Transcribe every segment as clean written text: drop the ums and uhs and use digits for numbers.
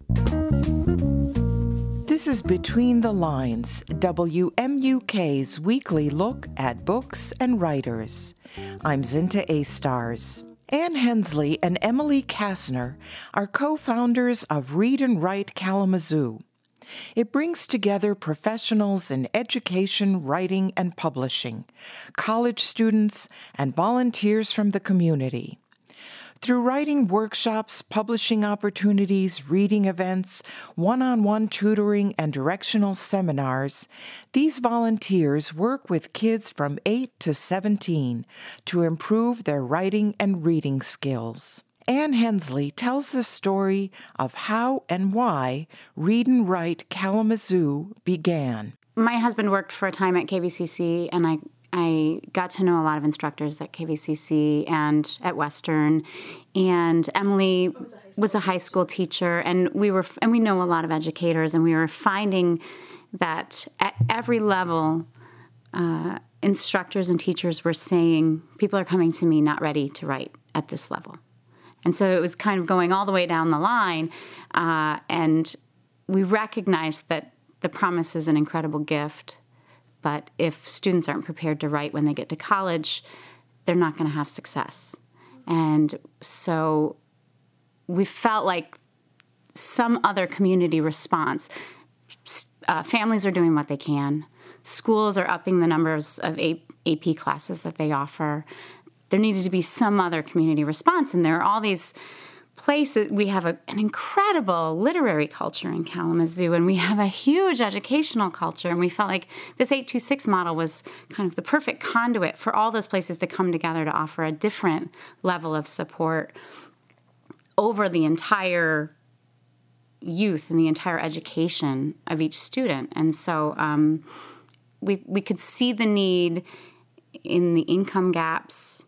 This is Between the Lines, WMUK's weekly look at books and writers. I'm Zinta A-Stars. Ann Hensley and Emily Kastner are co-founders of Read and Write Kalamazoo. It brings together professionals in education, writing, and publishing, college students, and volunteers from the community. Through writing workshops, publishing opportunities, reading events, one-on-one tutoring, and directional seminars, these volunteers work with kids from 8 to 17 to improve their writing and reading skills. Ann Hensley tells the story of how and why Read and Write Kalamazoo began. My husband worked for a time at KVCC, and I got to know a lot of instructors at KVCC and at Western. And Emily was a high school teacher, and we know a lot of educators, and we were finding that at every level, instructors and teachers were saying, people are coming to me not ready to write at this level. And so it was kind of going all the way down the line, and we recognized that the promise is an incredible gift. But if students aren't prepared to write when they get to college, they're not going to have success. And so we felt like some other community response. Families are doing what they can. Schools are upping the numbers of AP classes that they offer. There needed to be some other community response. And there are all these places. We have an incredible literary culture in Kalamazoo, and we have a huge educational culture, and we felt like this 826 model was kind of the perfect conduit for all those places to come together to offer a different level of support over the entire youth and the entire education of each student. And so we could see the need in the income gaps,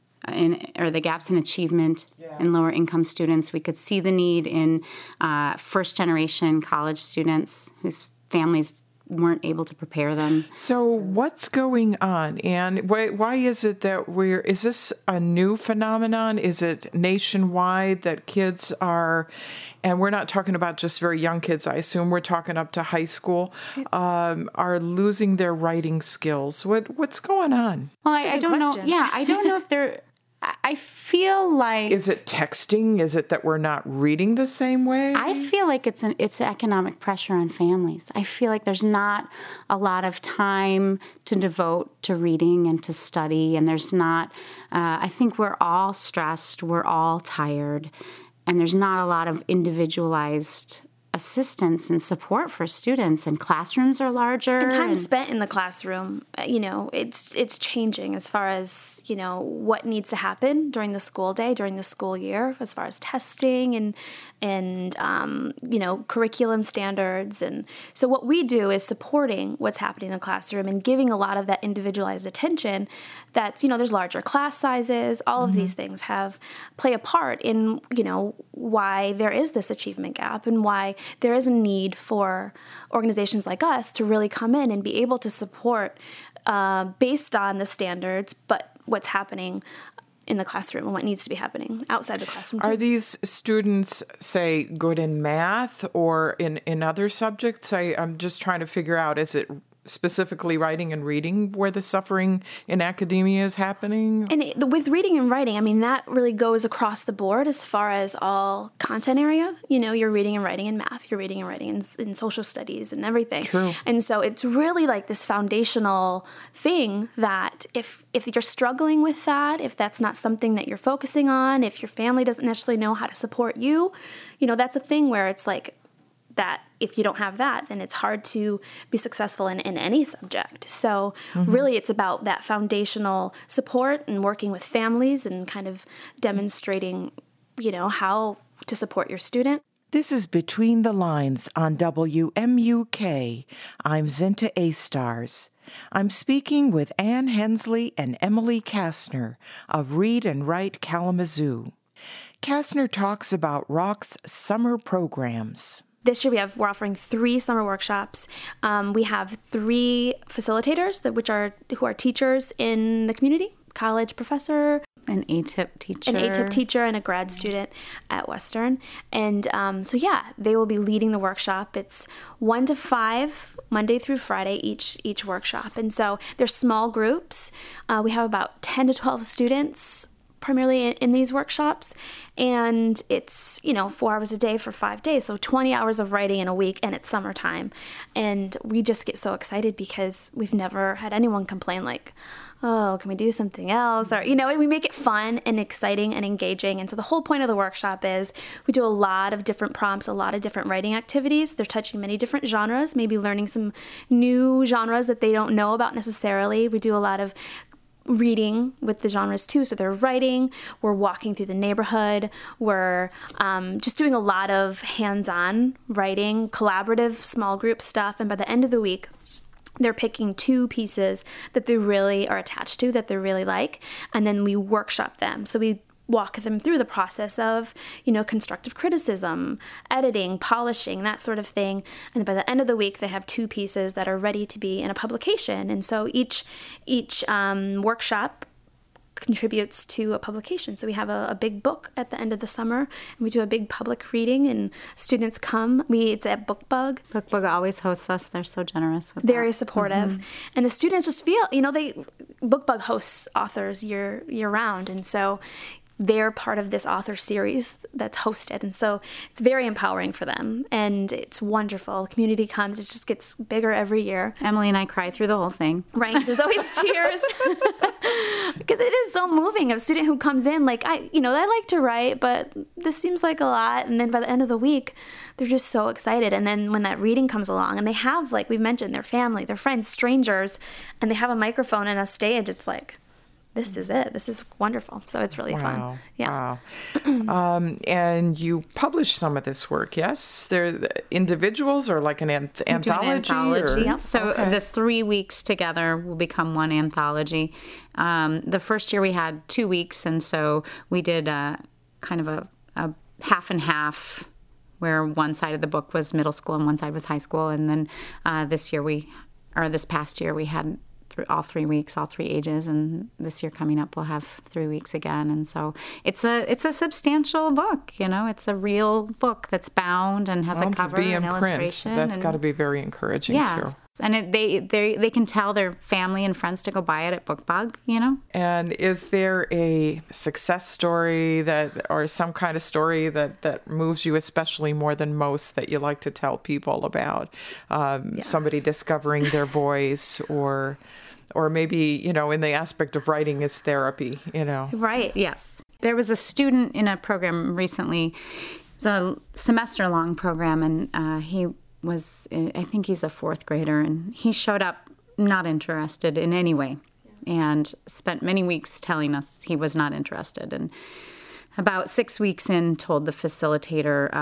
or the gaps in achievement in lower income students. We could see the need in first-generation college students whose families weren't able to prepare them. So what's going on, and why is it that is this a new phenomenon? Is it nationwide that kids are, and we're not talking about just very young kids, I assume we're talking up to high school, are losing their writing skills? What's going on? Well, I don't know. Yeah, I don't know if they're, I feel like... Is it texting? Is it that we're not reading the same way? I feel like it's economic pressure on families. I feel like there's not a lot of time to devote to reading and to study, and there's not... I think we're all stressed, we're all tired, and there's not a lot of individualized assistance and support for students, and classrooms are larger. And time spent in the classroom, it's changing as far as, what needs to happen during the school day, during the school year, as far as testing and curriculum standards. And so what we do is supporting what's happening in the classroom and giving a lot of that individualized attention that, there's larger class sizes, all of these things play a part in, why there is this achievement gap and why there is a need for organizations like us to really come in and be able to support based on the standards, but what's happening in the classroom and what needs to be happening outside the classroom too. Are these students, say, good in math or in other subjects? I'm just trying to figure out, is it specifically writing and reading where the suffering in academia is happening? And with reading and writing, that really goes across the board as far as all content area. You're reading and writing in math, you're reading and writing in social studies and everything. True. And so it's really like this foundational thing that if you're struggling with that, if that's not something that you're focusing on, if your family doesn't necessarily know how to support you, that's a thing where it's like, that if you don't have that, then it's hard to be successful in any subject. So really it's about that foundational support and working with families and kind of demonstrating, how to support your student. This is Between the Lines on WMUK. I'm Zinta A-Stars. I'm speaking with Ann Hensley and Emily Kastner of Read and Write Kalamazoo. Kastner talks about ROC's summer programs. This year we're offering 3 summer workshops. We have 3 facilitators who are teachers in the community college professor, an ATIP teacher, and a grad student at Western. And they will be leading the workshop. It's 1 to 5, Monday through Friday, each workshop. And so there's small groups. We have about 10 to 12 students primarily in these workshops, and it's 4 hours a day for 5 days, so 20 hours of writing in a week, and it's summertime. And we just get so excited because we've never had anyone complain like, oh, can we do something else? Or, we make it fun and exciting and engaging. And so the whole point of the workshop is we do a lot of different prompts, a lot of different writing activities. They're touching many different genres, maybe learning some new genres that they don't know about necessarily. We do a lot of reading with the genres too. So they're writing, we're walking through the neighborhood, we're just doing a lot of hands-on writing, collaborative small group stuff. And by the end of the week, they're picking 2 pieces that they really are attached to, that they really like, and then we workshop them. So we walk them through the process of, constructive criticism, editing, polishing, that sort of thing. And by the end of the week, they have 2 pieces that are ready to be in a publication. And so each workshop contributes to a publication. So we have a big book at the end of the summer, and we do a big public reading, and students come. It's at BookBug. BookBug always hosts us. They're so generous with Very that. supportive. Mm-hmm. And the students just feel, BookBug hosts authors year round, and so they're part of this author series that's hosted. And so it's very empowering for them. And it's wonderful. The community comes. It just gets bigger every year. Emily and I cry through the whole thing. Right. There's always tears. Because it is so moving. A student who comes in like, I like to write, but this seems like a lot. And then by the end of the week, they're just so excited. And then when that reading comes along, and they have, like we've mentioned, their family, their friends, strangers, and they have a microphone and a stage, it's like, this is it. This is wonderful. So it's really fun. Yeah. Wow. And you published some of this work, yes? They're individuals or like an anthology? Yep. So the 3 weeks together will become one anthology. The first year we had 2 weeks, and so we did kind of a half and half, where one side of the book was middle school and one side was high school. And then this past year we had all 3 weeks, all 3 ages, and this year coming up we'll have 3 weeks again. And so it's a substantial book. It's a real book that's bound and has a cover and illustration. That's got to be very encouraging too. And they can tell their family and friends to go buy it at BookBug. And is there a success story or some kind of story that moves you especially more than most that you like to tell people about? Somebody discovering their voice, or maybe, in the aspect of writing is therapy, Right. Yes. There was a student in a program recently. It was a semester-long program, and he was, I think he's a 4th grader, and he showed up not interested in any way and spent many weeks telling us he was not interested. And about 6 weeks in, told the facilitator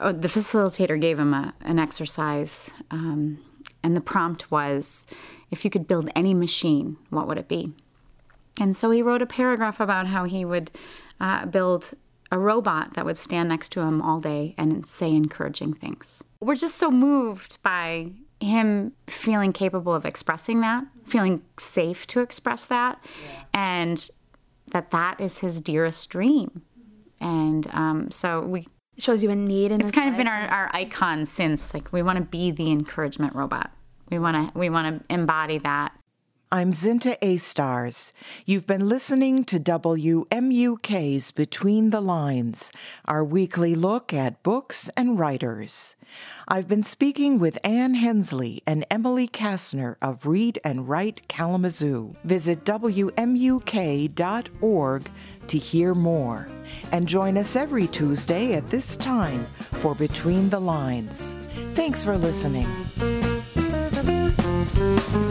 gave him an exercise, and the prompt was, if you could build any machine, what would it be? And so he wrote a paragraph about how he would build a robot that would stand next to him all day and say encouraging things. We're just so moved by him feeling capable of expressing that, feeling safe to express that, and that is his dearest dream. And so we... It shows you a need in It's kind of been our icon since. Like, we want to be the encouragement robot. We want to embody that. I'm Zinta A. Stars. You've been listening to WMUK's Between the Lines, our weekly look at books and writers. I've been speaking with Ann Hensley and Emily Kastner of Read and Write Kalamazoo. Visit WMUK.org to hear more. And join us every Tuesday at this time for Between the Lines. Thanks for listening.